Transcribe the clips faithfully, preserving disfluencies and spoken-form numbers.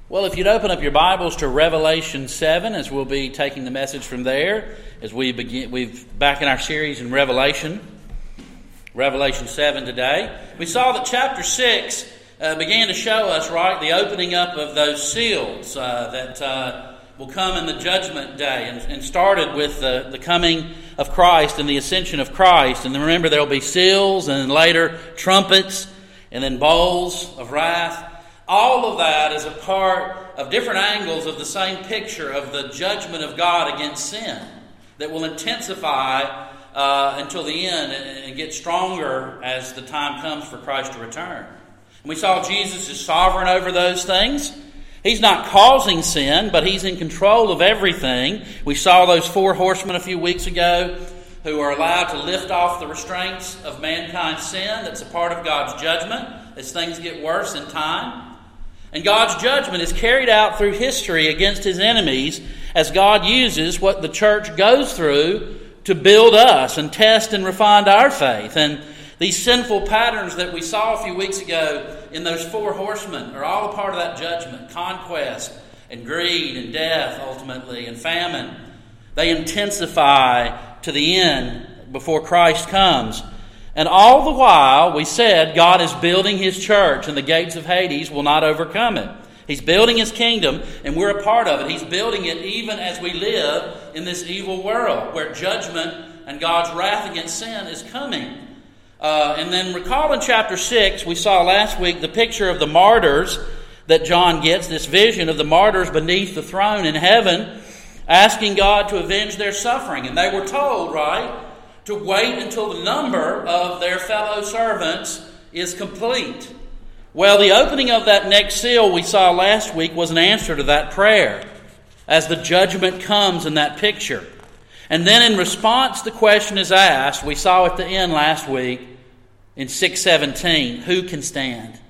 Well, if you'd open up your Bibles to Revelation seven, as we'll be taking the message from there, as we begin, we've back in our series in Revelation, Revelation seven today. We saw that chapter six uh, began to show us, right, the opening up of those seals uh, that uh, will come in the judgment day, and, and started with the, the coming of Christ and the ascension of Christ. And then remember, there will be seals, and then later trumpets, and then bowls of wrath. All of that is a part of different angles of the same picture of the judgment of God against sin that will intensify uh, until the end and, and get stronger as the time comes for Christ to return. And we saw Jesus is sovereign over those things. He's not causing sin, but He's in control of everything. We saw those four horsemen a few weeks ago who are allowed to lift off the restraints of mankind's sin. That's a part of God's judgment as things get worse in time. And God's judgment is carried out through history against His enemies as God uses what the church goes through to build us and test and refine our faith. And these sinful patterns that we saw a few weeks ago in those four horsemen are all a part of that judgment. Conquest and greed and death ultimately and famine. They intensify to the end before Christ comes. And all the while, we said, God is building His church, and the gates of Hades will not overcome it. He's building His kingdom, and we're a part of it. He's building it even as we live in this evil world, where judgment and God's wrath against sin is coming. Uh, and then recall in chapter six, we saw last week the picture of the martyrs that John gets, this vision of the martyrs beneath the throne in heaven, asking God to avenge their suffering. And they were told, right, to wait until the number of their fellow servants is complete. Well, the opening of that next seal we saw last week was an answer to that prayer as the judgment comes in that picture. And then in response, the question is asked, we saw at the end last week in six seventeen, who can stand?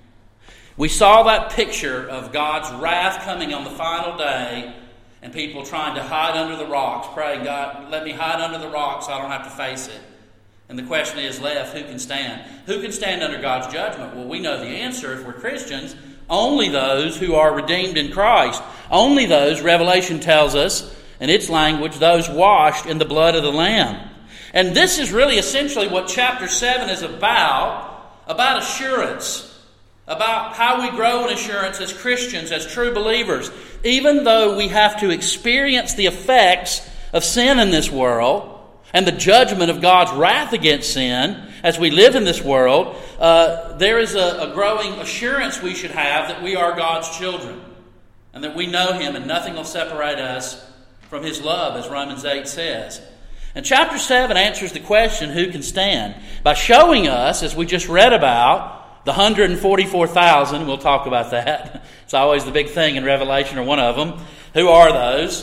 We saw that picture of God's wrath coming on the final day, and people trying to hide under the rocks, praying, God, let me hide under the rocks so I don't have to face it. And the question is left, who can stand? Who can stand under God's judgment? Well, we know the answer if we're Christians. Only those who are redeemed in Christ. Only those, Revelation tells us, in its language, those washed in the blood of the Lamb. And this is really essentially what chapter seven is about, about assurance. About how we grow in assurance as Christians, as true believers. Even though we have to experience the effects of sin in this world and the judgment of God's wrath against sin as we live in this world, uh, there is a, a growing assurance we should have that we are God's children and that we know Him and nothing will separate us from His love, as Romans eight says. And chapter seven answers the question, who can stand? By showing us, as we just read about, the one hundred forty-four thousand, we'll talk about that. It's always the big thing in Revelation, or one of them. Who are those?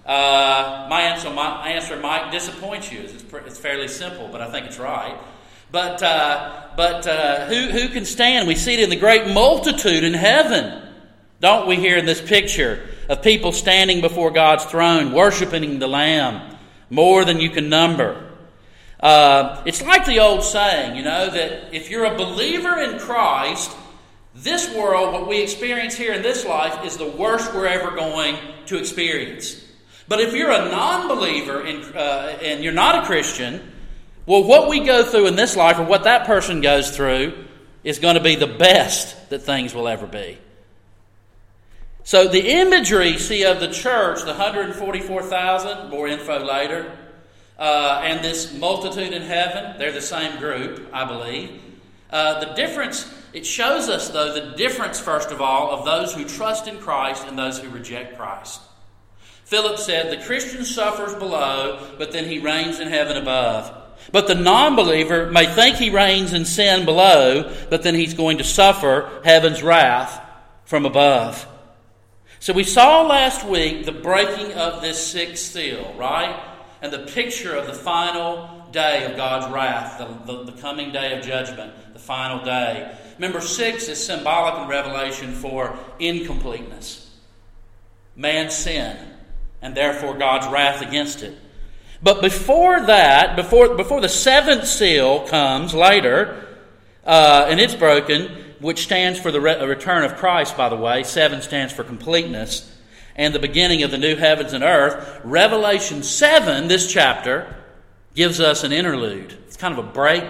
Uh, my answer, my answer might disappoint you. It's, it's fairly simple, but I think it's right. But uh, but uh, who who can stand? We see it in the great multitude in heaven, don't we? Here in this picture of people standing before God's throne, worshiping the Lamb, more than you can number. Uh, it's like the old saying, you know, that if you're a believer in Christ, this world, what we experience here in this life, is the worst we're ever going to experience. But if you're a non-believer in, uh, and you're not a Christian, well, what we go through in this life, or what that person goes through, is going to be the best that things will ever be. So the imagery, see, of the church, the one hundred forty-four thousand, more info later, Uh, and this multitude in heaven, they're the same group, I believe. Uh, the difference, it shows us, though, the difference, first of all, of those who trust in Christ and those who reject Christ. Philip said, the Christian suffers below, but then he reigns in heaven above. But the non-believer may think he reigns in sin below, but then he's going to suffer heaven's wrath from above. So we saw last week the breaking of this sixth seal, right? And the picture of the final day of God's wrath, the, the, the coming day of judgment, the final day. Remember, six is symbolic in Revelation for incompleteness. Man's sin, and therefore God's wrath against it. But before that, before, before the seventh seal comes later, uh, and it's broken, which stands for the re- return of Christ, by the way. Seven stands for completeness. And the beginning of the new heavens and earth. Revelation seven, this chapter, gives us an interlude. It's kind of a break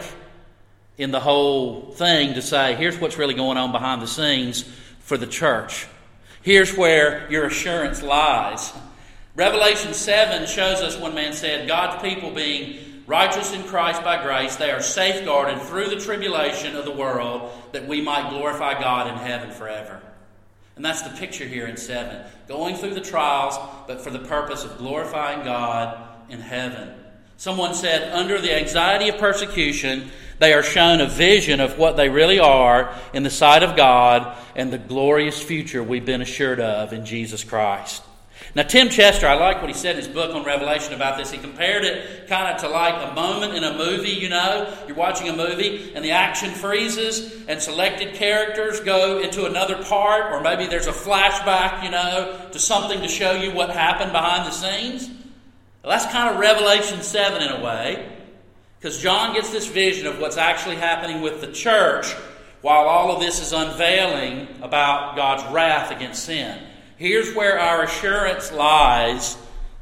in the whole thing to say, here's what's really going on behind the scenes for the church. Here's where your assurance lies. Revelation seven shows us, one man said, God's people being righteous in Christ by grace, they are safeguarded through the tribulation of the world that we might glorify God in heaven forever. And that's the picture here in seven. Going through the trials, but for the purpose of glorifying God in heaven. Someone said, under the anxiety of persecution, they are shown a vision of what they really are in the sight of God and the glorious future we've been assured of in Jesus Christ. Now, Tim Chester, I like what he said in his book on Revelation about this. He compared it kind of to like a moment in a movie, you know. You're watching a movie and the action freezes and selected characters go into another part, or maybe there's a flashback, you know, to something to show you what happened behind the scenes. Well, that's kind of Revelation seven in a way, because John gets this vision of what's actually happening with the church while all of this is unveiling about God's wrath against sin. Here's where our assurance lies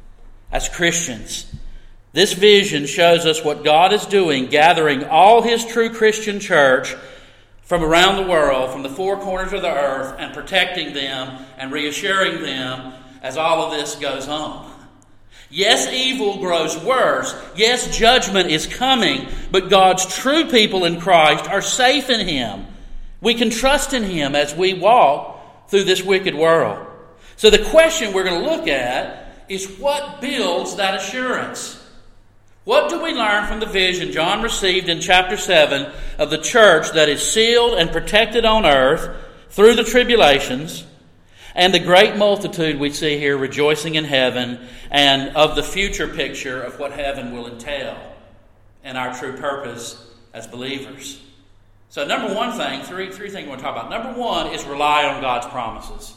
as Christians. This vision shows us what God is doing, gathering all His true Christian church from around the world, from the four corners of the earth, and protecting them and reassuring them as all of this goes on. Yes, evil grows worse. Yes, judgment is coming, but God's true people in Christ are safe in Him. We can trust in Him as we walk through this wicked world. So the question we're going to look at is, what builds that assurance? What do we learn from the vision John received in chapter seven of the church that is sealed and protected on earth through the tribulations, and the great multitude we see here rejoicing in heaven, and of the future picture of what heaven will entail and our true purpose as believers? So number one thing, three, three things we want to talk about. Number one is rely on God's promises.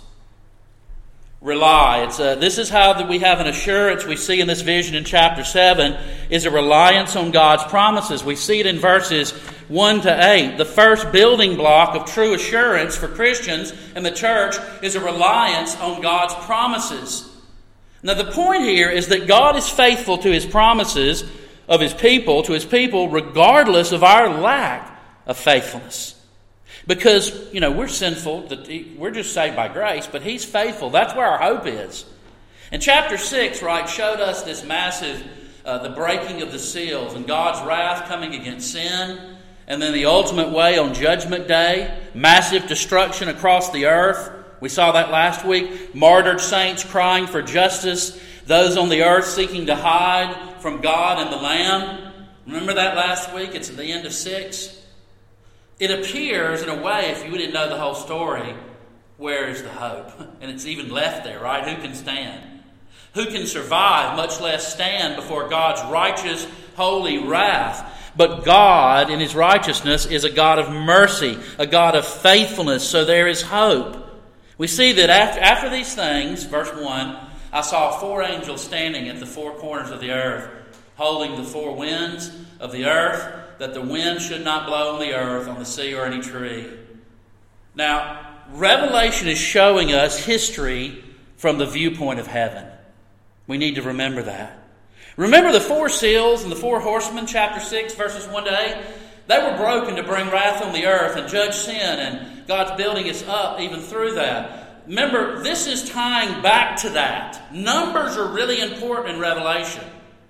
Rely. It's a, this is how that we have an assurance we see in this vision in chapter seven, is a reliance on God's promises. We see it in verses one to eight. The first building block of true assurance for Christians in the church is a reliance on God's promises. Now the point here is that God is faithful to His promises of His people, to His people, regardless of our lack of faithfulness. Because, you know, we're sinful, we're just saved by grace, but He's faithful. That's where our hope is. And chapter six, right, showed us this massive, uh, the breaking of the seals and God's wrath coming against sin. And then the ultimate way on Judgment Day, massive destruction across the earth. We saw that last week. Martyred saints crying for justice. Those on the earth seeking to hide from God and the Lamb. Remember that last week? It's at the end of six. It appears, in a way, if you didn't know the whole story, where is the hope? And it's even left there, right? Who can stand? Who can survive, much less stand before God's righteous, holy wrath? But God, in His righteousness, is a God of mercy, a God of faithfulness, so there is hope. We see that after, after these things, verse one, I saw four angels standing at the four corners of the earth, holding the four winds of the earth, that the wind should not blow on the earth, on the sea, or any tree. Now, Revelation is showing us history from the viewpoint of heaven. We need to remember that. Remember the four seals and the four horsemen, chapter six, verses one to eight? They were broken to bring wrath on the earth and judge sin, and God's building us up even through that. Remember, this is tying back to that. Numbers are really important in Revelation.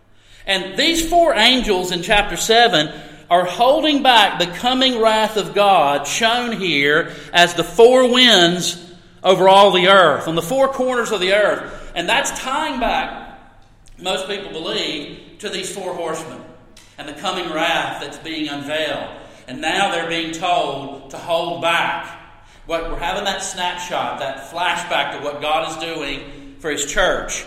And these four angels in chapter seven are holding back the coming wrath of God, shown here as the four winds over all the earth, on the four corners of the earth. And that's tying back, most people believe, to these four horsemen and the coming wrath that's being unveiled. And now they're being told to hold back. What we're having that snapshot, that flashback to what God is doing for His church.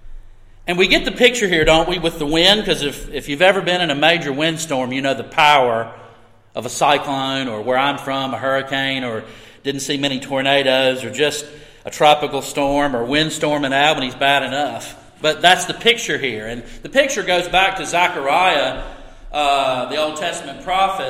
And we get the picture here, don't we, with the wind? Because if, if you've ever been in a major windstorm, you know the power of a cyclone, or where I'm from, a hurricane, or didn't see many tornadoes, or just a tropical storm or windstorm in Albany's bad enough. But that's the picture here. And the picture goes back to Zechariah, uh, the Old Testament prophet,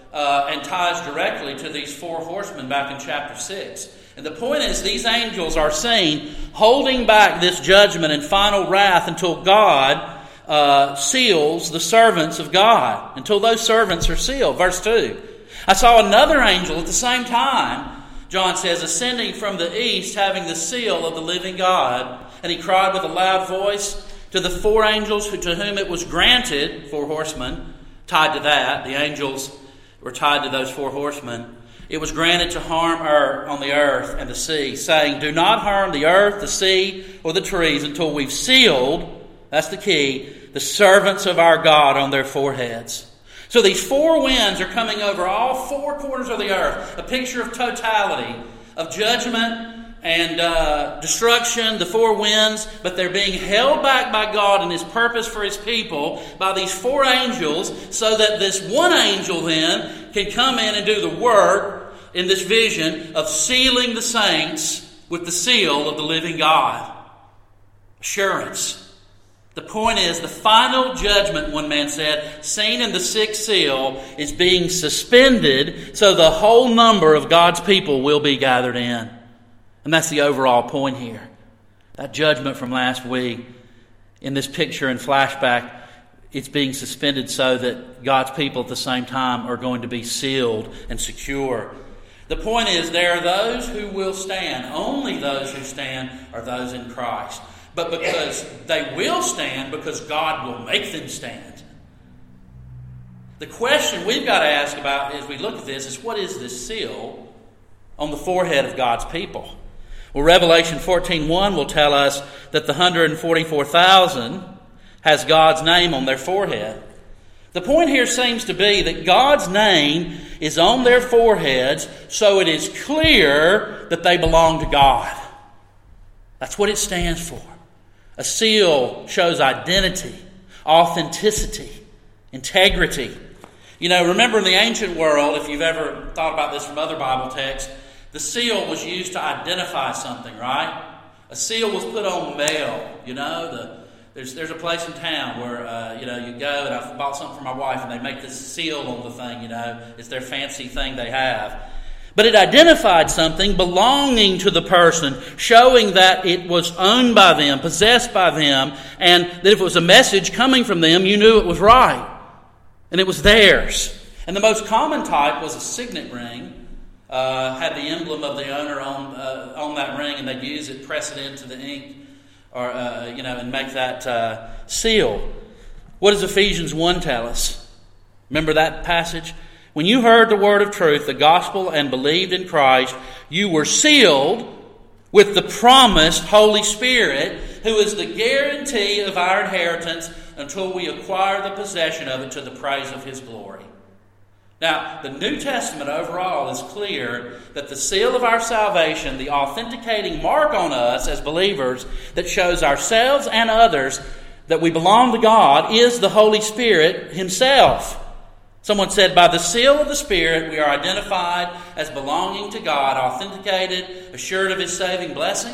uh, and ties directly to these four horsemen back in chapter six. And the point is, these angels are seen holding back this judgment and final wrath until God uh, seals the servants of God, until those servants are sealed. Verse two. I saw another angel at the same time, John says, ascending from the east, having the seal of the living God. And he cried with a loud voice to the four angels who, to whom it was granted, four horsemen, tied to that, the angels were tied to those four horsemen. It was granted to harm earth on the earth and the sea, saying, do not harm the earth, the sea, or the trees until we've sealed, that's the key, the servants of our God on their foreheads. So these four winds are coming over all four corners of the earth, a picture of totality, of judgment and uh, destruction, the four winds, but they're being held back by God and His purpose for His people by these four angels, so that this one angel then can come in and do the work in this vision of sealing the saints with the seal of the living God. Assurance. The point is, the final judgment, one man said, seen in the sixth seal, is being suspended so the whole number of God's people will be gathered in. And that's the overall point here. That judgment from last week, in this picture and flashback, it's being suspended so that God's people at the same time are going to be sealed and secure. The point is, there are those who will stand. Only those who stand are those in Christ. But because they will stand, because God will make them stand. The question we've got to ask about as we look at this is, what is this seal on the forehead of God's people? Well, Revelation fourteen one will tell us that the one hundred forty-four thousand has God's name on their forehead. The point here seems to be that God's name is on their foreheads, so it is clear that they belong to God. That's what it stands for. A seal shows identity, authenticity, integrity. You know, remember in the ancient world, if you've ever thought about this from other Bible texts, the seal was used to identify something, right? A seal was put on mail, you know. The, there's there's a place in town where, uh, you know, you go, and I bought something for my wife, and they make this seal on the thing, you know. It's their fancy thing they have. But it identified something belonging to the person, showing that it was owned by them, possessed by them, and that if it was a message coming from them, you knew it was right. And it was theirs. And the most common type was a signet ring. Uh, had the emblem of the owner on uh, on that ring, and they'd use it, press it into the ink, or uh, you know, and make that uh, seal. What does Ephesians one tell us? Remember that passage? When you heard the word of truth, the gospel, and believed in Christ, you were sealed with the promised Holy Spirit, who is the guarantee of our inheritance until we acquire the possession of it to the praise of His glory. Now, the New Testament overall is clear that the seal of our salvation, the authenticating mark on us as believers that shows ourselves and others that we belong to God, is the Holy Spirit Himself. Someone said, by the seal of the Spirit, we are identified as belonging to God, authenticated, assured of His saving blessing,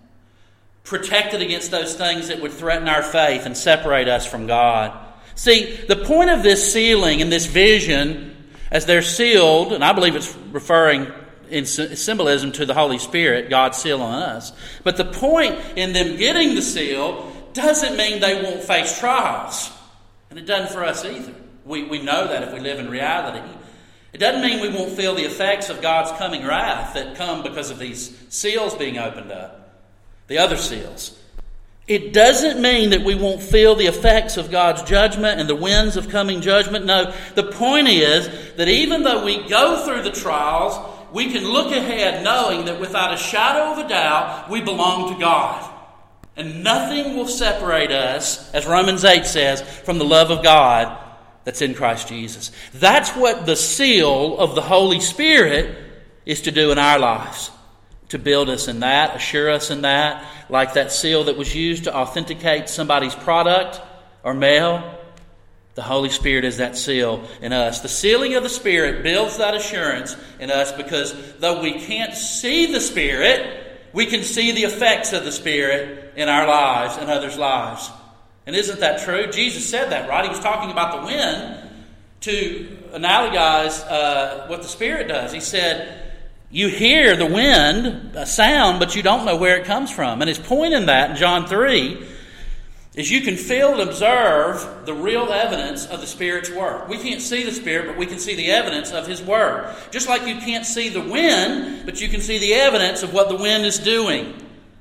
protected against those things that would threaten our faith and separate us from God. See, the point of this sealing and this vision, as they're sealed, and I believe it's referring in symbolism to the Holy Spirit, God's seal on us. But the point in them getting the seal doesn't mean they won't face trials. And it doesn't for us either. We, we know that if we live in reality. It doesn't mean we won't feel the effects of God's coming wrath that come because of these seals being opened up. The other seals. It doesn't mean that we won't feel the effects of God's judgment and the winds of coming judgment. No, the point is that even though we go through the trials, we can look ahead knowing that without a shadow of a doubt, we belong to God. And nothing will separate us, as Romans eight says, from the love of God that's in Christ Jesus. That's what the seal of the Holy Spirit is to do in our lives. To build us in that, assure us in that, like that seal that was used to authenticate somebody's product or mail. The Holy Spirit is that seal in us. The sealing of the Spirit builds that assurance in us because though we can't see the Spirit, we can see the effects of the Spirit in our lives and others' lives. And isn't that true? Jesus said that, right? He was talking about the wind to analogize uh, what the Spirit does. He said, you hear the wind, a sound, but you don't know where it comes from. And his point in that, in John three, is you can feel and observe the real evidence of the Spirit's work. We can't see the Spirit, but we can see the evidence of His work. Just like you can't see the wind, but you can see the evidence of what the wind is doing.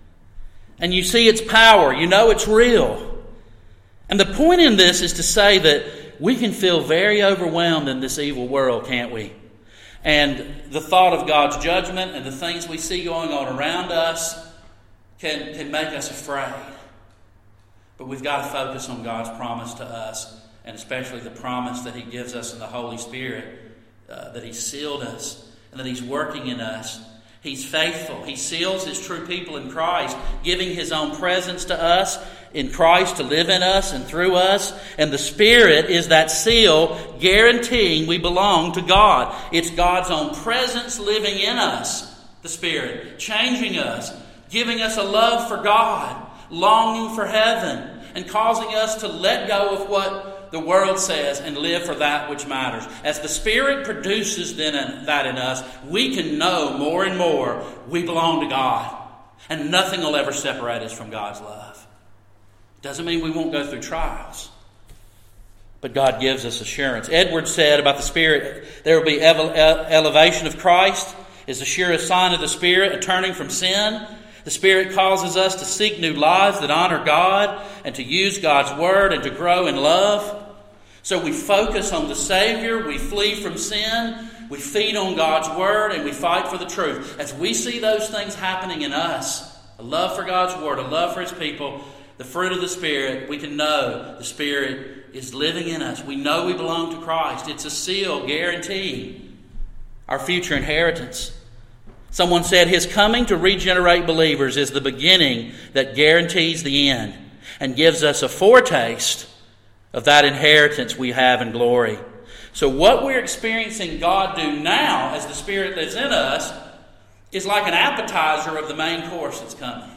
And you see its power. You know it's real. And the point in this is to say that we can feel very overwhelmed in this evil world, can't we? And the thought of God's judgment and the things we see going on around us can, can make us afraid. But we've got to focus on God's promise to us, and especially the promise that He gives us in the Holy Spirit, uh, that He's sealed us and that He's working in us. He's faithful. He seals His true people in Christ, giving His own presence to us in Christ to live in us and through us. And the Spirit is that seal guaranteeing we belong to God. It's God's own presence living in us, the Spirit, changing us, giving us a love for God, longing for heaven, and causing us to let go of what the world says and live for that which matters. As the Spirit produces then that in us, we can know more and more we belong to God, and nothing will ever separate us from God's love. Doesn't mean we won't go through trials, but God gives us assurance. Edwards said about the Spirit, there will be ele- elevation of Christ is the surest sign of the Spirit, a turning from sin. The Spirit causes us to seek new lives that honor God and to use God's Word and to grow in love. So we focus on the Savior, we flee from sin, we feed on God's Word, and we fight for the truth. As we see those things happening in us, a love for God's Word, a love for His people, the fruit of the Spirit, we can know the Spirit is living in us. We know we belong to Christ. It's a seal guaranteeing our future inheritance. Someone said His coming to regenerate believers is the beginning that guarantees the end and gives us a foretaste of that inheritance we have in glory. So what we're experiencing God do now as the Spirit lives in us is like an appetizer of the main course that's coming.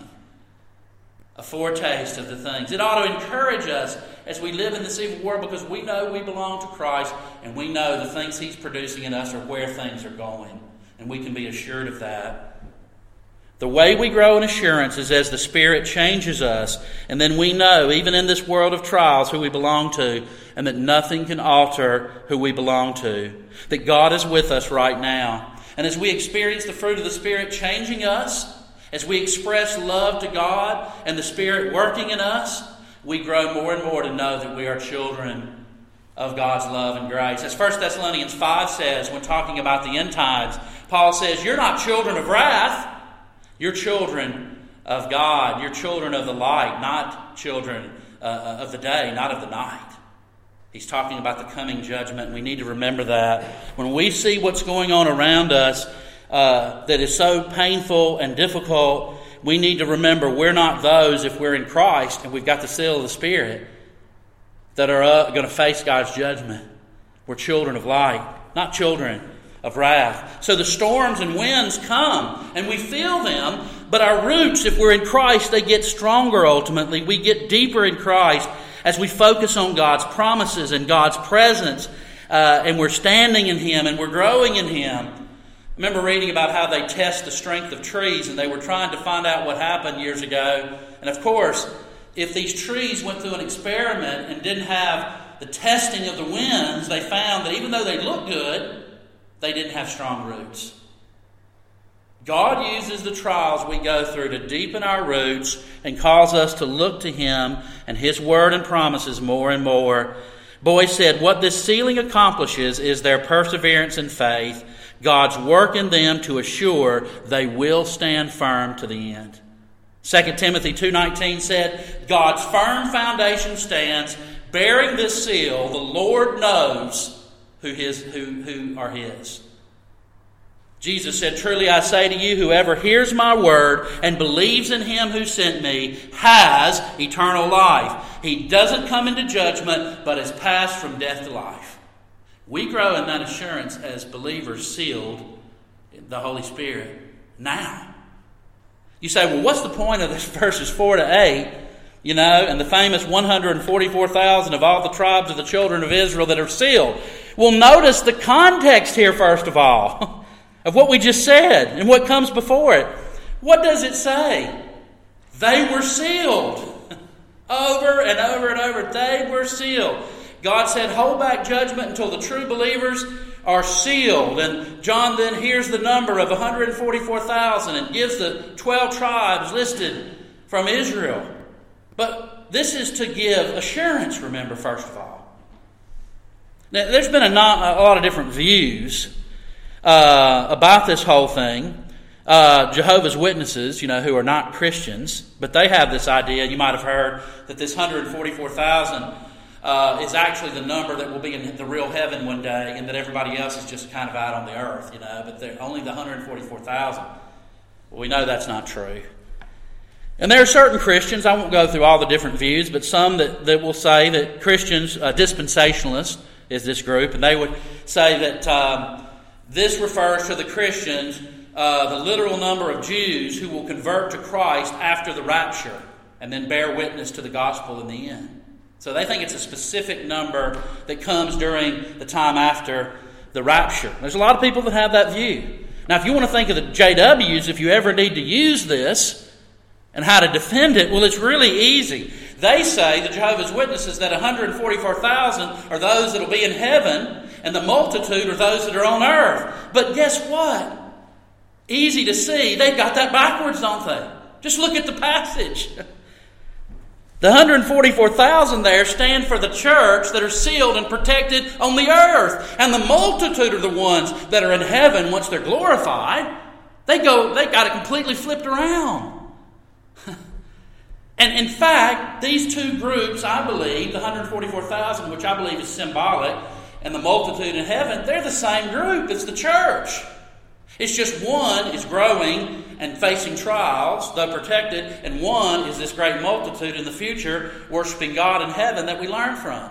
A foretaste of the things. It ought to encourage us as we live in this evil world because we know we belong to Christ and we know the things He's producing in us are where things are going. And we can be assured of that. The way we grow in assurance is as the Spirit changes us, and then we know, even in this world of trials, who we belong to, and that nothing can alter who we belong to. That God is with us right now. And as we experience the fruit of the Spirit changing us, as we express love to God and the Spirit working in us, we grow more and more to know that we are children of God's love and grace. As First Thessalonians five says, when talking about the end times, Paul says, you're not children of wrath. You're children of God. You're children of the light, not children uh, of the day, not of the night. He's talking about the coming judgment, and we need to remember that. When we see what's going on around us uh, that is so painful and difficult, we need to remember we're not those, if we're in Christ and we've got the seal of the Spirit, that are uh, going to face God's judgment. We're children of light, not children of wrath. So the storms and winds come, and we feel them, but our roots, if we're in Christ, they get stronger ultimately. We get deeper in Christ as we focus on God's promises and God's presence, uh, and we're standing in Him and we're growing in Him. I remember reading about how they test the strength of trees, and they were trying to find out what happened years ago. And of course, if these trees went through an experiment and didn't have the testing of the winds, they found that even though they looked good, they didn't have strong roots. God uses the trials we go through to deepen our roots and cause us to look to Him and His Word and promises more and more. Boyce said, what this sealing accomplishes is their perseverance and faith, God's work in them to assure they will stand firm to the end. Second Timothy two nineteen said, God's firm foundation stands, bearing this seal, the Lord knows who his who, who are His. Jesus said, truly I say to you, whoever hears my word and believes in Him who sent me has eternal life. He doesn't come into judgment, but is passed from death to life. We grow in that assurance as believers sealed in the Holy Spirit now. You say, well, what's the point of this verses four to eight? You know, and the famous one hundred forty-four thousand of all the tribes of the children of Israel that are sealed. Well, notice the context here, first of all, of what we just said and what comes before it. What does it say? They were sealed. Over and over and over, they were sealed. God said, hold back judgment until the true believers are sealed. And John then hears the number of one hundred forty-four thousand and gives the twelve tribes listed from Israel. But this is to give assurance, remember, first of all. Now, there's been a, not, a lot of different views uh, about this whole thing. Uh, Jehovah's Witnesses, you know, who are not Christians, but they have this idea, you might have heard, that this one hundred forty-four thousand uh, is actually the number that will be in the real heaven one day, and that everybody else is just kind of out on the earth, you know, but they're only the one hundred forty-four thousand. Well, we know that's not true. And there are certain Christians, I won't go through all the different views, but some that, that will say that Christians, uh, dispensationalists is this group, and they would say that um, this refers to the Christians, Uh, the literal number of Jews who will convert to Christ after the rapture and then bear witness to the gospel in the end. So they think it's a specific number that comes during the time after the rapture. There's a lot of people that have that view. Now, if you want to think of the J Ws, if you ever need to use this and how to defend it, well, it's really easy. They say, the Jehovah's Witnesses, that one hundred forty-four thousand are those that will be in heaven and the multitude are those that are on earth. But guess what? Easy to see. They've got that backwards, don't they? Just look at the passage. The one hundred forty-four thousand there stand for the church that are sealed and protected on the earth. And the multitude are the ones that are in heaven once they're glorified. They go, they got it completely flipped around. And in fact, these two groups, I believe, the one hundred forty-four thousand, which I believe is symbolic, and the multitude in heaven, they're the same group. It's the church. It's just one is growing and facing trials, though protected, and one is this great multitude in the future worshiping God in heaven that we learn from.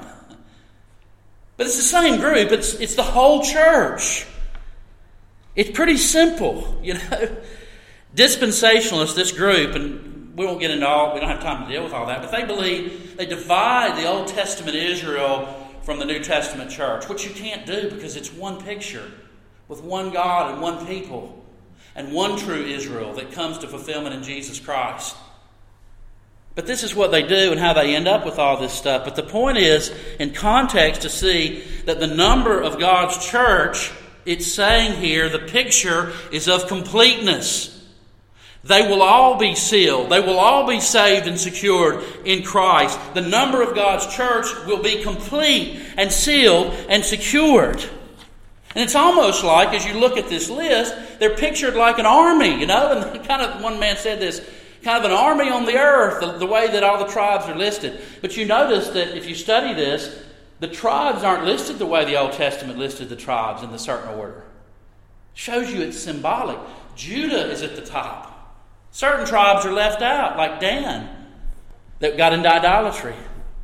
But it's the same group. It's, it's the whole church. It's pretty simple, you know. Dispensationalists, this group, and we won't get into all, we don't have time to deal with all that, but they believe they divide the Old Testament Israel from the New Testament church, which you can't do because it's one picture, with one God and one people and one true Israel that comes to fulfillment in Jesus Christ. But this is what they do and how they end up with all this stuff. But the point is, in context, to see that the number of God's church, it's saying here, the picture is of completeness. They will all be sealed. They will all be saved and secured in Christ. The number of God's church will be complete and sealed and secured. And it's almost like, as you look at this list, they're pictured like an army, you know. And kind of, one man said this, kind of an army on the earth, the, the way that all the tribes are listed. But you notice that if you study this, the tribes aren't listed the way the Old Testament listed the tribes in the certain order. Shows you it's symbolic. Judah is at the top. Certain tribes are left out, like Dan, that got into idolatry.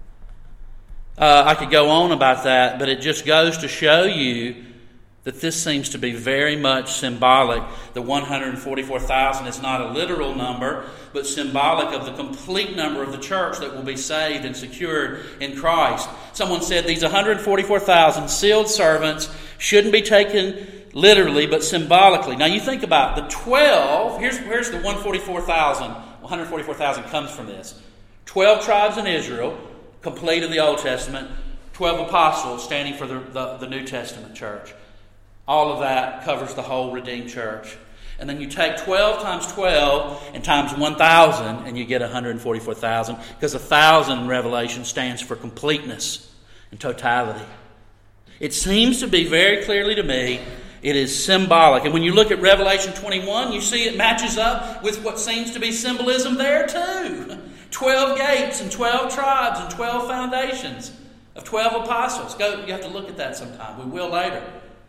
Uh, I could go on about that, but it just goes to show you that this seems to be very much symbolic. The one hundred forty-four thousand is not a literal number, but symbolic of the complete number of the church that will be saved and secured in Christ. Someone said these one hundred forty-four thousand sealed servants shouldn't be taken literally, but symbolically. Now you think about the twelve, here's, here's the one hundred forty-four thousand. one hundred forty-four thousand comes from this. twelve tribes in Israel, complete in the Old Testament. twelve apostles standing for the, the, the New Testament church. All of that covers the whole redeemed church. And then you take twelve times twelve and times one thousand and you get one hundred forty-four thousand, because one thousand in Revelation stands for completeness and totality. It seems to be very clearly to me it is symbolic. And when you look at Revelation twenty-one, you see it matches up with what seems to be symbolism there too. twelve gates and twelve tribes and twelve foundations of twelve apostles. Go, you have to look at that sometime. We will later.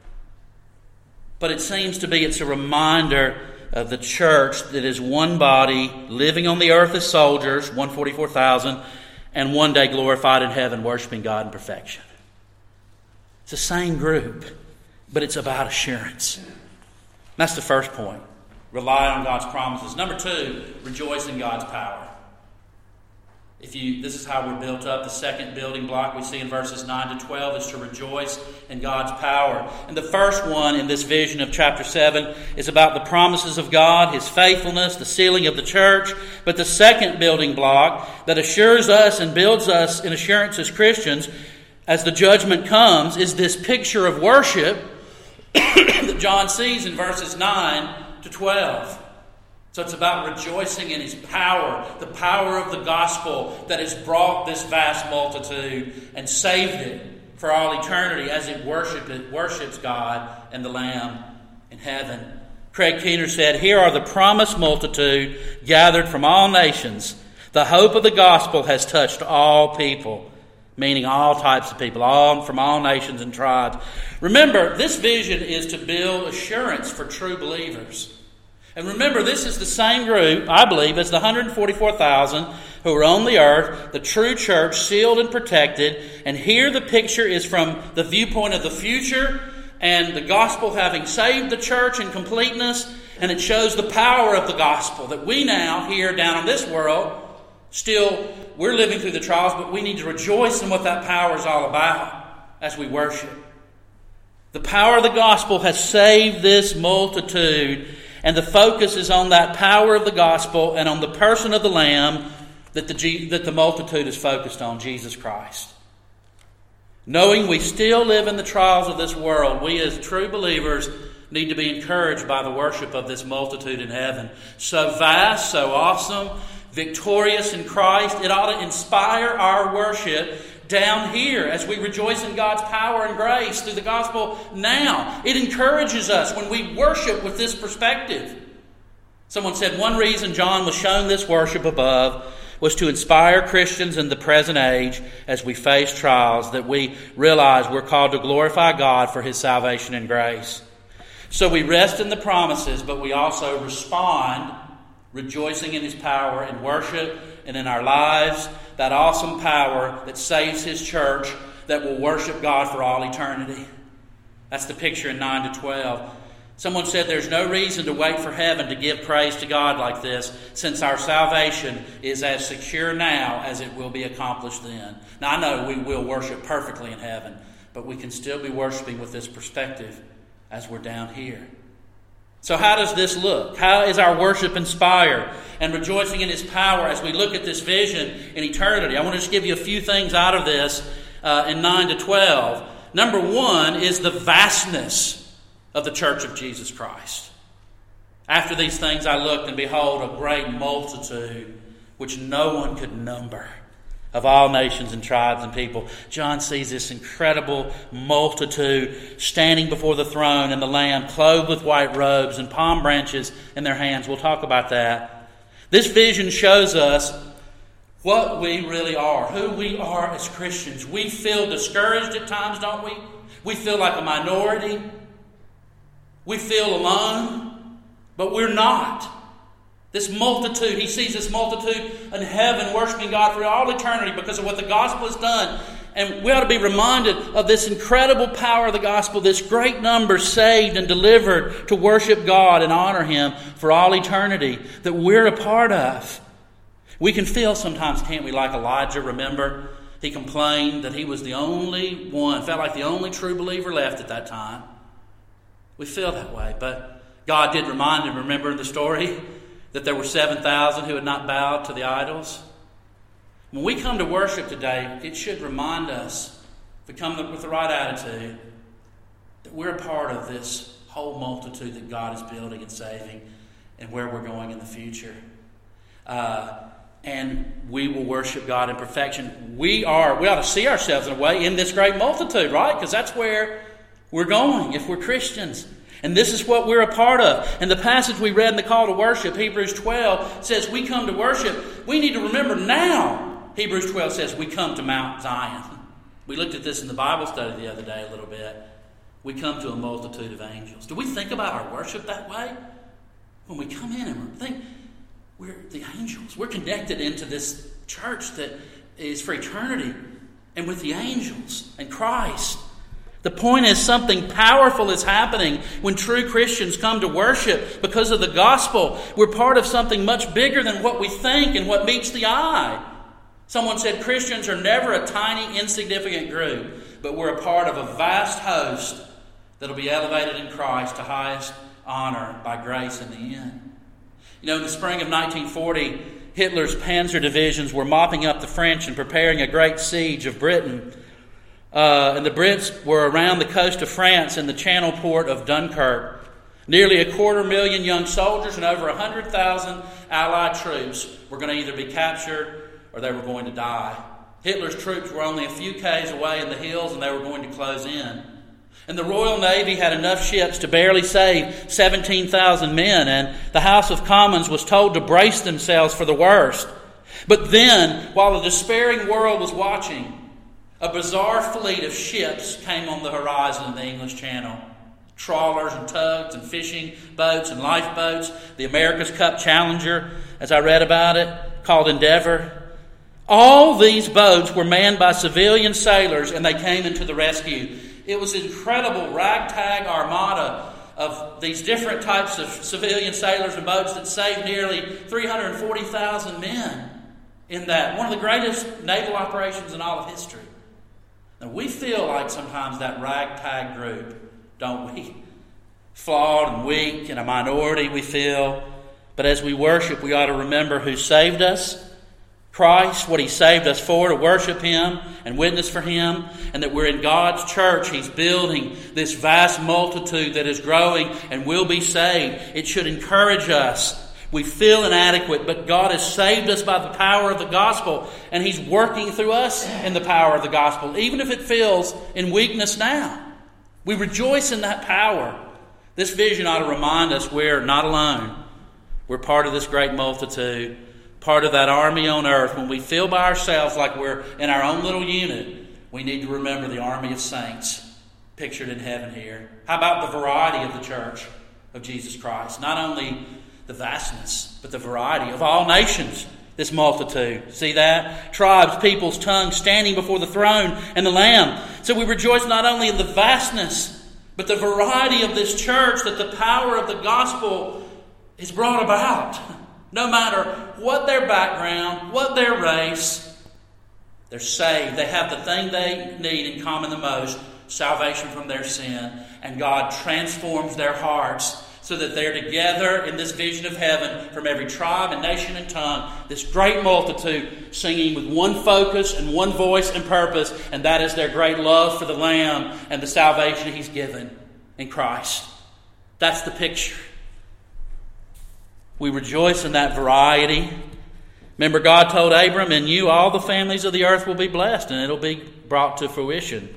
But it seems to be it's a reminder of the church that is one body, living on the earth as soldiers, one hundred forty-four thousand, and one day glorified in heaven, worshiping God in perfection. It's the same group, but it's about assurance. That's the first point. Rely on God's promises. Number two, rejoice in God's power. If you, this is how we're built up. The second building block we see in verses nine to twelve is to rejoice in God's power. And the first one in this vision of chapter seven is about the promises of God, His faithfulness, the sealing of the church. But the second building block that assures us and builds us in assurance as Christians as the judgment comes is this picture of worship that John sees in verses nine to twelve. So it's about rejoicing in His power, the power of the gospel that has brought this vast multitude and saved it for all eternity as it, worship, it worships God and the Lamb in heaven. Craig Keener said, "Here are the promised multitude gathered from all nations. The hope of the gospel has touched all people," meaning all types of people, all from all nations and tribes. Remember, this vision is to build assurance for true believers. And remember, this is the same group, I believe, as the one hundred forty-four thousand who are on the earth, the true church, sealed and protected. And here the picture is from the viewpoint of the future and the gospel having saved the church in completeness. And it shows the power of the gospel that we now, here down in this world, still, we're living through the trials, but we need to rejoice in what that power is all about as we worship. The power of the gospel has saved this multitude. And the focus is on that power of the gospel and on the person of the Lamb that the, that the multitude is focused on, Jesus Christ. Knowing we still live in the trials of this world, we as true believers need to be encouraged by the worship of this multitude in heaven. So vast, so awesome, victorious in Christ, it ought to inspire our worship down here as we rejoice in God's power and grace through the gospel now. It encourages us when we worship with this perspective. Someone said one reason John was shown this worship above was to inspire Christians in the present age as we face trials, that we realize we're called to glorify God for His salvation and grace. So we rest in the promises, but we also respond rejoicing in His power in worship and in our lives, that awesome power that saves His church, that will worship God for all eternity. That's the picture in nine to twelve. Someone said there's no reason to wait for heaven to give praise to God like this, since our salvation is as secure now as it will be accomplished then. Now, I know we will worship perfectly in heaven, but we can still be worshiping with this perspective as we're down here. So how does this look? How is our worship inspired and rejoicing in His power as we look at this vision in eternity? I want to just give you a few things out of this uh, in nine to twelve. Number one is the vastness of the church of Jesus Christ. After these things I looked, and behold, a great multitude which no one could number, of all nations and tribes and people. John sees this incredible multitude standing before the throne and the Lamb, clothed with white robes and palm branches in their hands. We'll talk about that. This vision shows us what we really are, who we are as Christians. We feel discouraged at times, don't we? We feel like a minority. We feel alone, but we're not. This multitude, he sees this multitude in heaven worshiping God for all eternity because of what the gospel has done. And we ought to be reminded of this incredible power of the gospel, this great number saved and delivered to worship God and honor Him for all eternity that we're a part of. We can feel sometimes, can't we, like Elijah, remember? He complained that he was the only one, felt like the only true believer left at that time. We feel that way, but God did remind him, remember the story? That there were seven thousand who had not bowed to the idols. When we come to worship today, it should remind us, if we come with the right attitude, that we're a part of this whole multitude that God is building and saving and where we're going in the future. Uh, and we will worship God in perfection. We are, we ought to see ourselves in a way in this great multitude, right? Because that's where we're going if we're Christians. And this is what we're a part of. And the passage we read in the call to worship, Hebrews twelve, says we come to worship. We need to remember now, Hebrews twelve says we come to Mount Zion. We looked at this in the Bible study the other day a little bit. We come to a multitude of angels. Do we think about our worship that way? When we come in and we think we're the angels. We're connected into this church that is for eternity and with the angels and Christ. The point is something powerful is happening when true Christians come to worship because of the gospel. We're part of something much bigger than what we think and what meets the eye. Someone said Christians are never a tiny, insignificant group, but we're a part of a vast host that'll be elevated in Christ to highest honor by grace in the end. You know, in the spring of nineteen forty, Hitler's panzer divisions were mopping up the French and preparing a great siege of Britain. Uh, and the Brits were around the coast of France in the channel port of Dunkirk. Nearly a quarter million young soldiers and over one hundred thousand Allied troops were going to either be captured or they were going to die. Hitler's troops were only a few k's away in the hills and they were going to close in. And the Royal Navy had enough ships to barely save seventeen thousand men, and the House of Commons was told to brace themselves for the worst. But then, while the despairing world was watching, a bizarre fleet of ships came on the horizon in the English Channel. Trawlers and tugs and fishing boats and lifeboats. The America's Cup Challenger, as I read about it, called Endeavour. All these boats were manned by civilian sailors, and they came into the rescue. It was an incredible ragtag armada of these different types of civilian sailors and boats that saved nearly three hundred forty thousand men in that. One of the greatest naval operations in all of history. Now, we feel like sometimes that ragtag group, don't we? Flawed and weak and a minority, we feel. But as we worship, we ought to remember who saved us, Christ, what He saved us for, to worship Him and witness for Him, and that we're in God's church. He's building this vast multitude that is growing and will be saved. It should encourage us. We feel inadequate, but God has saved us by the power of the gospel, and He's working through us in the power of the gospel, even if it feels in weakness now. We rejoice in that power. This vision ought to remind us we're not alone. We're part of this great multitude, part of that army on earth. When we feel by ourselves like we're in our own little unit, we need to remember the army of saints pictured in heaven here. How about the variety of the church of Jesus Christ? Not only the vastness, but the variety of all nations, this multitude. See that? Tribes, peoples, tongues, standing before the throne and the Lamb. So we rejoice not only in the vastness, but the variety of this church, that the power of the gospel is brought about. No matter what their background, what their race, they're saved. They have the thing they need in common the most, salvation from their sin. And God transforms their hearts so that they're together in this vision of heaven from every tribe and nation and tongue, this great multitude singing with one focus and one voice and purpose, and that is their great love for the Lamb and the salvation He's given in Christ. That's the picture. We rejoice in that variety. Remember, God told Abram, "In you all the families of the earth will be blessed," and it'll be brought to fruition.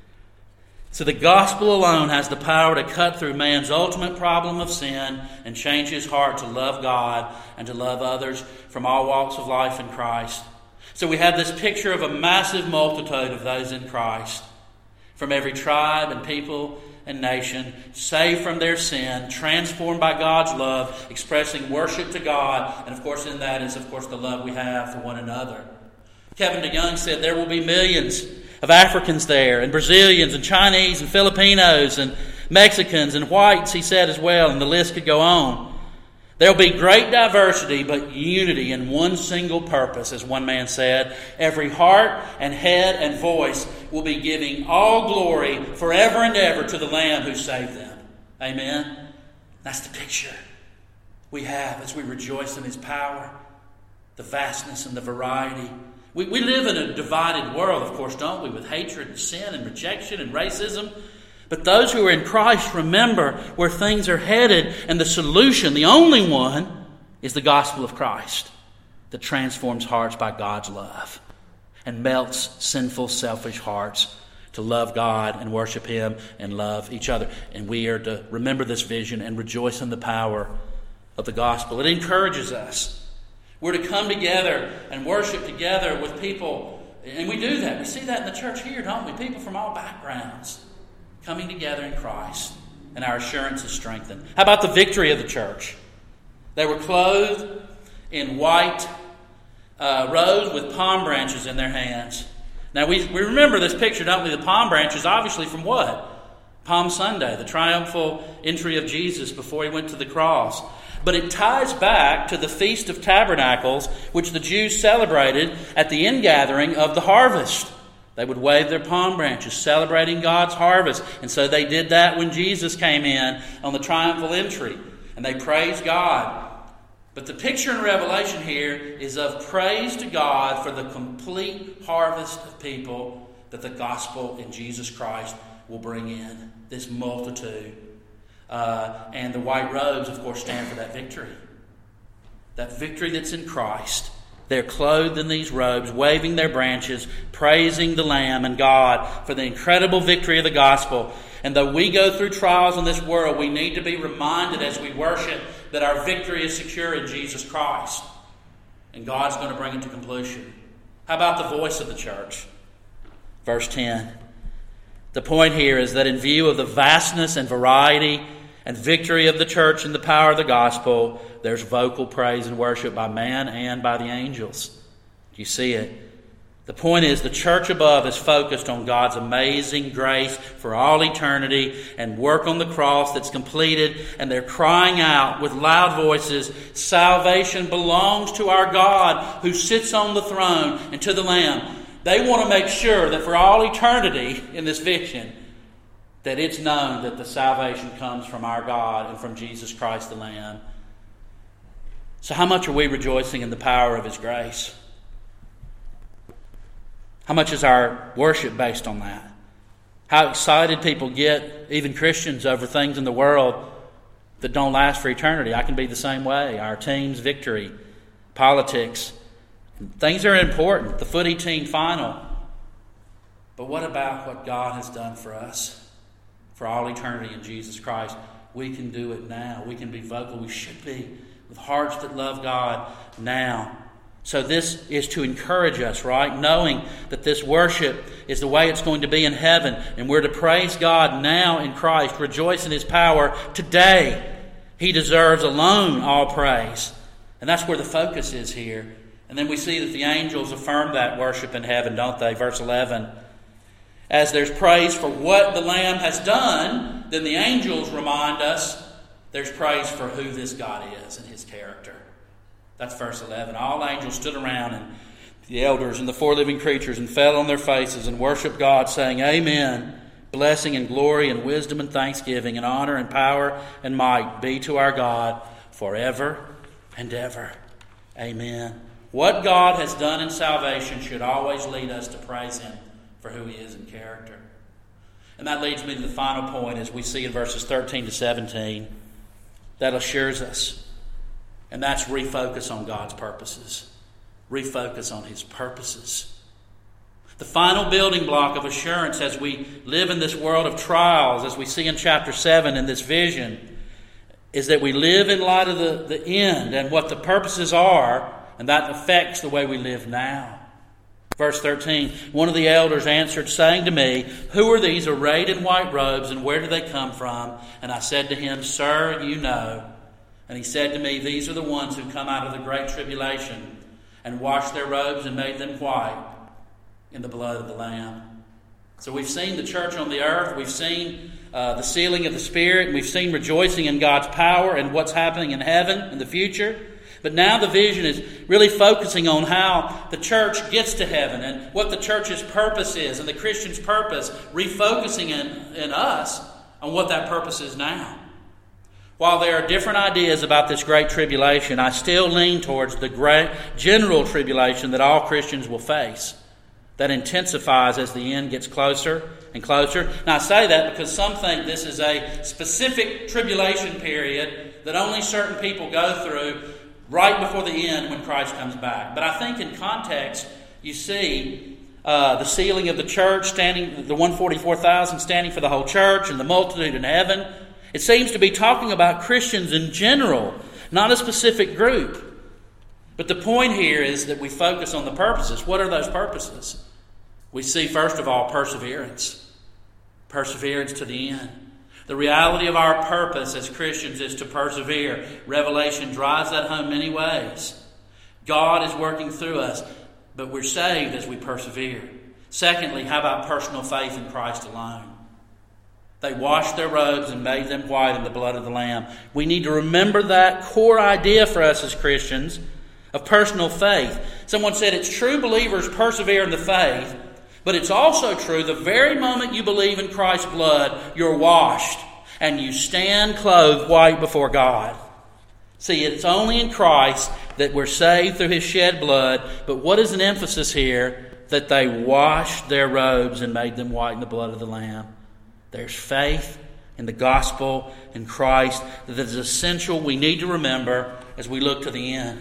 So the gospel alone has the power to cut through man's ultimate problem of sin and change his heart to love God and to love others from all walks of life in Christ. So we have this picture of a massive multitude of those in Christ, from every tribe and people and nation, saved from their sin, transformed by God's love, expressing worship to God, and of course in that is of course the love we have for one another. Kevin DeYoung said there will be millions of Africans there, and Brazilians, and Chinese, and Filipinos, and Mexicans, and whites, he said as well, and the list could go on. There'll be great diversity, but unity in one single purpose, as one man said. Every heart and head and voice will be giving all glory forever and ever to the Lamb who saved them. Amen? That's the picture we have as we rejoice in His power, the vastness and the variety. We, we live in a divided world, of course, don't we? With hatred and sin and rejection and racism. But those who are in Christ remember where things are headed, and the solution, the only one, is the gospel of Christ that transforms hearts by God's love and melts sinful, selfish hearts to love God and worship Him and love each other. And we are to remember this vision and rejoice in the power of the gospel. It encourages us. We're to come together and worship together with people, and we do that. We see that in the church here, don't we? People from all backgrounds coming together in Christ, and our assurance is strengthened. How about the victory of the church? They were clothed in white uh, robes with palm branches in their hands. Now, we, we remember this picture, don't we? The palm branches, obviously, from what? Palm Sunday, the triumphal entry of Jesus before He went to the cross. but it ties back to the Feast of Tabernacles, which the Jews celebrated at the ingathering of the harvest. They would wave their palm branches, celebrating God's harvest. And so they did that when Jesus came in on the triumphal entry. And they praised God. But the picture in Revelation here is of praise to God for the complete harvest of people that the gospel in Jesus Christ will bring in. This multitude. Uh, and the white robes, of course, stand for that victory. That victory that's in Christ. They're clothed in these robes, waving their branches, praising the Lamb and God for the incredible victory of the gospel. And though we go through trials in this world, we need to be reminded as we worship that our victory is secure in Jesus Christ. And God's going to bring it to completion. How about the voice of the church? Verse ten. The point here is that in view of the vastness and variety and victory of the church and the power of the gospel, there's vocal praise and worship by man and by the angels. Do you see it? The point is the church above is focused on God's amazing grace for all eternity and work on the cross that's completed, and they're crying out with loud voices, salvation belongs to our God who sits on the throne and to the Lamb. They want to make sure that for all eternity in this vision, that it's known that the salvation comes from our God and from Jesus Christ the Lamb. So how much are we rejoicing in the power of His grace? How much is our worship based on that? How excited people get, even Christians, over things in the world that don't last for eternity. I can be the same way. Our team's victory, politics. Things are important. The footy team final. But what about what God has done for us? For all eternity in Jesus Christ. We can do it now. We can be vocal. We should be. With hearts that love God now. So this is to encourage us, right? Knowing that this worship is the way it's going to be in heaven. And we're to praise God now in Christ. Rejoice in His power today. He deserves alone all praise. And that's where the focus is here. And then we see that the angels affirm that worship in heaven, don't they? Verse eleven. As there's praise for what the Lamb has done, then the angels remind us there's praise for who this God is and His character. That's verse eleven. All angels stood around, and the elders and the four living creatures, and fell on their faces and worshiped God, saying, Amen. Blessing and glory and wisdom and thanksgiving and honor and power and might be to our God forever and ever. Amen. What God has done in salvation should always lead us to praise Him for who He is in character. And that leads me to the final point as we see in verses thirteen to seventeen. That assures us. And that's refocus on God's purposes. Refocus on His purposes. The final building block of assurance as we live in this world of trials, as we see in chapter seven in this vision, is that we live in light of the, the end and what the purposes are, and that affects the way we live now. Verse thirteen, one of the elders answered, saying to me, Who are these arrayed in white robes, and where do they come from? And I said to him, Sir, you know. And he said to me, These are the ones who come out of the great tribulation, and washed their robes and made them white in the blood of the Lamb. So we've seen the church on the earth, we've seen uh, the sealing of the Spirit, and we've seen rejoicing in God's power and what's happening in heaven in the future. But now the vision is really focusing on how the church gets to heaven and what the church's purpose is and the Christian's purpose, refocusing in, in us on what that purpose is now. While there are different ideas about this great tribulation, I still lean towards the great general tribulation that all Christians will face. That intensifies as the end gets closer and closer. Now I say that because some think this is a specific tribulation period that only certain people go through right before the end when Christ comes back. But I think in context, you see uh, the sealing of the church, standing, the one hundred forty-four thousand standing for the whole church, and the multitude in heaven. It seems to be talking about Christians in general, not a specific group. But the point here is that we focus on the purposes. What are those purposes? We see, first of all, perseverance. Perseverance to the end. The reality of our purpose as Christians is to persevere. Revelation drives that home many ways. God is working through us, but we're saved as we persevere. Secondly, how about personal faith in Christ alone? They washed their robes and made them white in the blood of the Lamb. We need to remember that core idea for us as Christians of personal faith. Someone said it's true believers persevere in the faith, but it's also true the very moment you believe in Christ's blood, you're washed and you stand clothed white before God. See, it's only in Christ that we're saved through His shed blood, but what is an emphasis here? That they washed their robes and made them white in the blood of the Lamb. There's faith in the gospel, in Christ, that is essential we need to remember as we look to the end.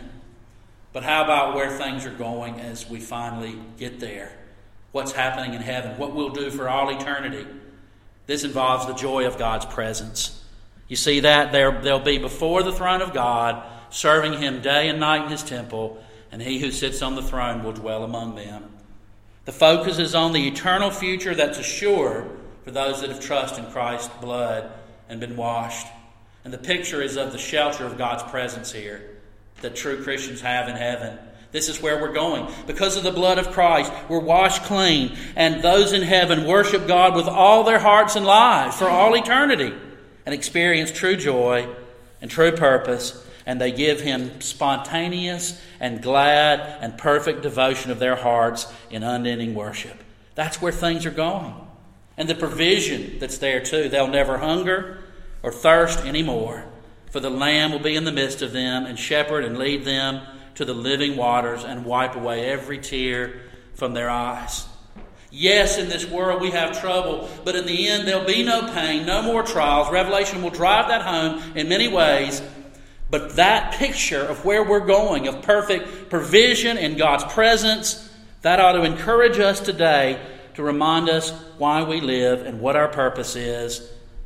But how about where things are going as we finally get there? What's happening in heaven? What we'll do for all eternity? This involves the joy of God's presence. You see that? They'll be before the throne of God, serving Him day and night in His temple, and He who sits on the throne will dwell among them. The focus is on the eternal future that's assured for those that have trusted in Christ's blood and been washed. And the picture is of the shelter of God's presence here that true Christians have in heaven. This is where we're going. Because of the blood of Christ, we're washed clean, and those in heaven worship God with all their hearts and lives for all eternity and experience true joy and true purpose, and they give Him spontaneous and glad and perfect devotion of their hearts in unending worship. That's where things are going. And the provision that's there too. They'll never hunger or thirst anymore, for the Lamb will be in the midst of them and shepherd and lead them to the living waters and wipe away every tear from their eyes. Yes, in this world we have trouble, but in the end there'll be no pain, no more trials. Revelation will drive that home in many ways. But that picture of where we're going, of perfect provision in God's presence, that ought to encourage us today to remind us why we live and what our purpose is,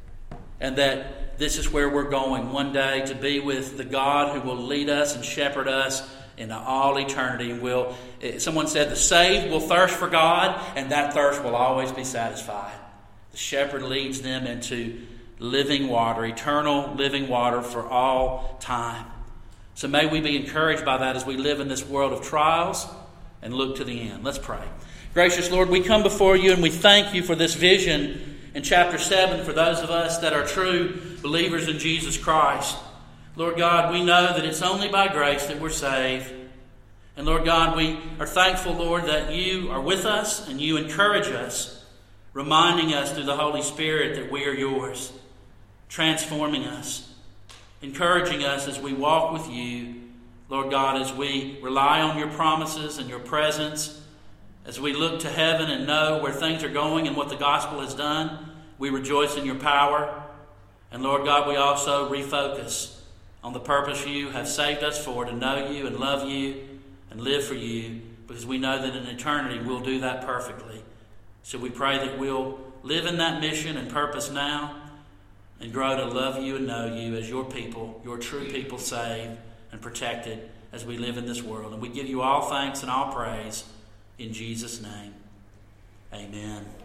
and that this is where we're going one day, to be with the God who will lead us and shepherd us into all eternity. Will someone said the saved will thirst for God, and that thirst will always be satisfied. The shepherd leads them into living water, eternal living water for all time. So may we be encouraged by that as we live in this world of trials and look to the end. Let's pray. Gracious Lord, we come before You and we thank You for this vision in chapter seven for those of us that are true believers in Jesus Christ. Lord God, we know that it's only by grace that we're saved. And Lord God, we are thankful, Lord, that You are with us and You encourage us, reminding us through the Holy Spirit that we are Yours, transforming us, encouraging us as we walk with You, Lord God, as we rely on Your promises and Your presence, as we look to heaven and know where things are going and what the gospel has done. We rejoice in Your power. And Lord God, we also refocus on the purpose You have saved us for, to know You and love You and live for You, because we know that in eternity we'll do that perfectly. So we pray that we'll live in that mission and purpose now and grow to love You and know You as Your people, Your true people, saved and protected as we live in this world. And we give You all thanks and all praise in Jesus' name. Amen.